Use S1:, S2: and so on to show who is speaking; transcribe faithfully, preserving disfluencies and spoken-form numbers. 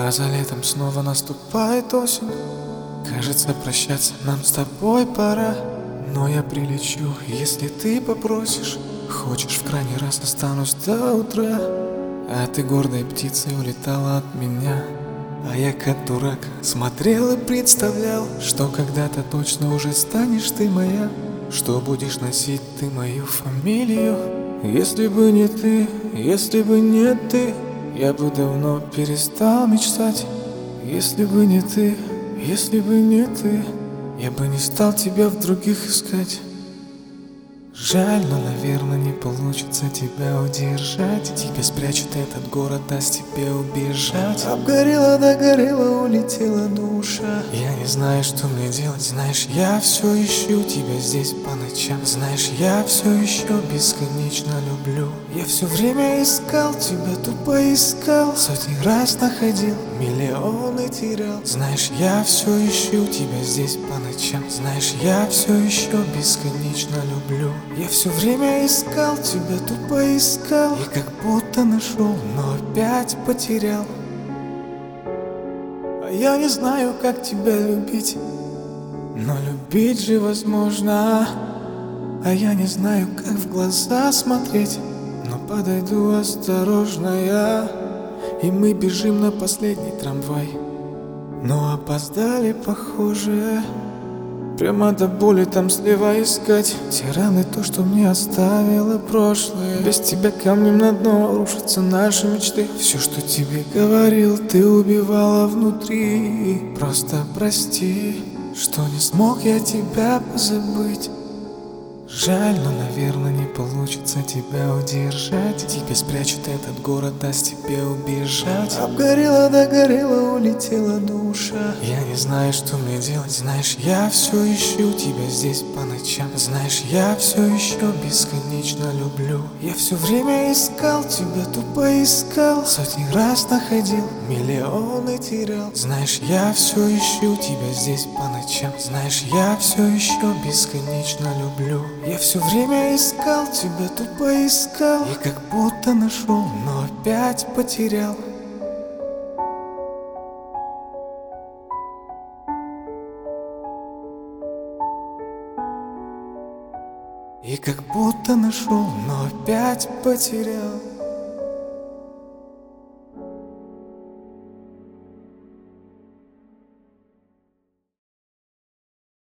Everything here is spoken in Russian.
S1: А за летом снова наступает осень. Кажется, прощаться нам с тобой пора. Но я прилечу, если ты попросишь. Хочешь, в крайний раз останусь до утра. А ты гордой птицей улетала от меня. А я как дурак смотрел и представлял, что когда-то точно уже станешь ты моя, что будешь носить ты мою фамилию. Если бы не ты, если бы не ты, я бы давно перестал мечтать. Если бы не ты, если бы не ты, я бы не стал тебя в других искать. Жаль, но, наверное, не получится тебя удержать. Тебя спрячет этот город, даст тебе убежать. Обгорела, догорела, улетела душа. Я не знаю, что мне делать. Знаешь, я все ищу тебя здесь по ночам. Знаешь, я все еще бесконечно люблю. Я все время искал тебя, тупо искал. Сотни раз находил, миллионы терял. Знаешь, я все ищу тебя здесь по ночам. Знаешь, я все еще бесконечно люблю. Я все время искал тебя, тупо искал. И как будто нашел, но опять потерял. А я не знаю, как тебя любить, но любить же возможно. А я не знаю, как в глаза смотреть, но подойду осторожно я. И мы бежим на последний трамвай, но опоздали, похоже. Прямо до боли там слева искать те раны, то, что мне оставило прошлое. Без тебя камнем на дно рушатся наши мечты. Все, что тебе говорил, ты убивала внутри. Просто прости, что не смог я тебя позабыть. Жаль, но, наверное, не получится тебя удержать. Тебя спрячет этот город, даст тебе убежать. Обгорела, догорела, улетела душа. Я не знаю, что мне делать. Знаешь, я все ищу тебя здесь по ночам. Знаешь, я все еще бесконечно люблю. Я все время искал тебя, тупо искал. Сотни раз находил, миллионы терял. Знаешь, я все ищу тебя здесь по ночам. Знаешь, я все еще бесконечно люблю. Я все время искал тебя, тупо искал. И как будто нашел, но опять потерял. И как будто нашел, но опять потерял.